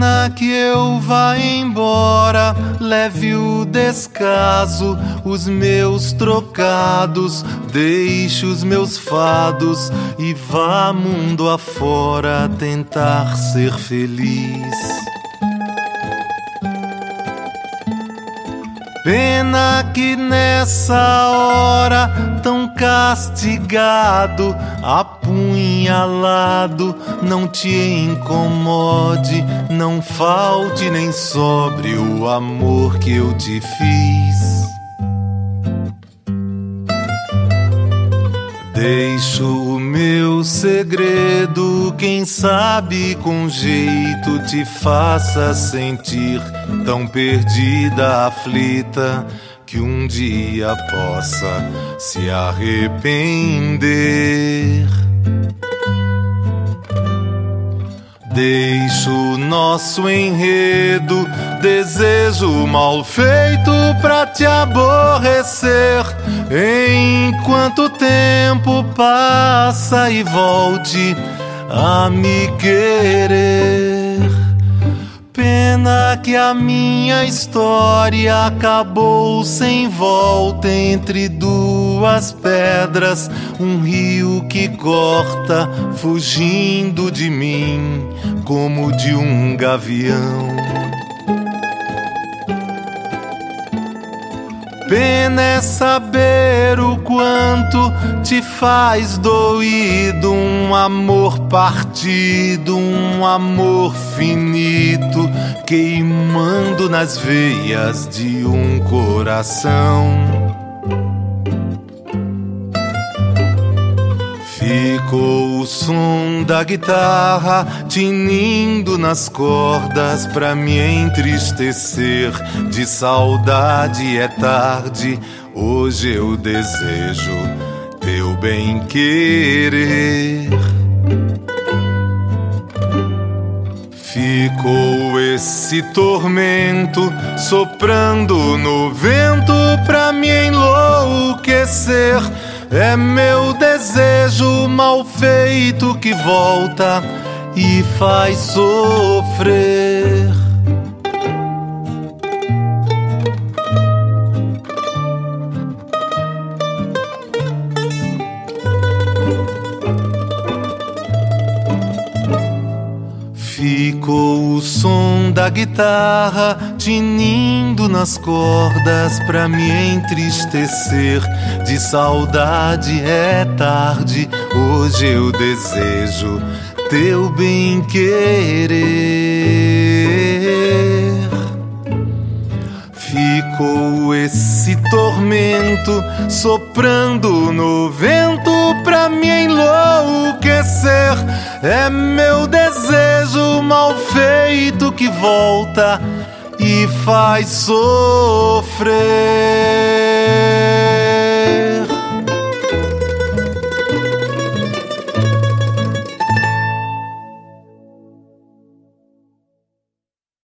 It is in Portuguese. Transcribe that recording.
Pena que eu vá embora, leve o descaso, os meus trocados, deixe os meus fados e vá mundo afora tentar ser feliz. Pena que nessa hora tão castigado, apunhalado, não te incomode, não falte nem sobre o amor que eu te fiz. Deixo o meu segredo, quem sabe com jeito te faça sentir tão perdida, aflita, que um dia possa se arrepender. Deixo o nosso enredo, desejo mal feito pra te aborrecer, enquanto o tempo passa e volte a me querer. Pena que a minha história acabou sem volta entre duas pedras, um rio que corta, fugindo de mim como de um gavião. Pena é saber o quanto te faz doído um amor partido, um amor finito, queimando nas veias de um coração. Ficou o som da guitarra tinindo nas cordas pra me entristecer. De saudade é tarde, hoje eu desejo teu bem-querer. Ficou esse tormento soprando no vento pra me enlouquecer. É meu desejo mal feito que volta e faz sofrer. Ficou o som da guitarra tinindo nas cordas pra me entristecer. De saudade é tarde, hoje eu desejo teu bem-querer. Ficou esse tormento soprando no vento pra me enlouquecer. É meu desejo mal feito que volta e faz sofrer.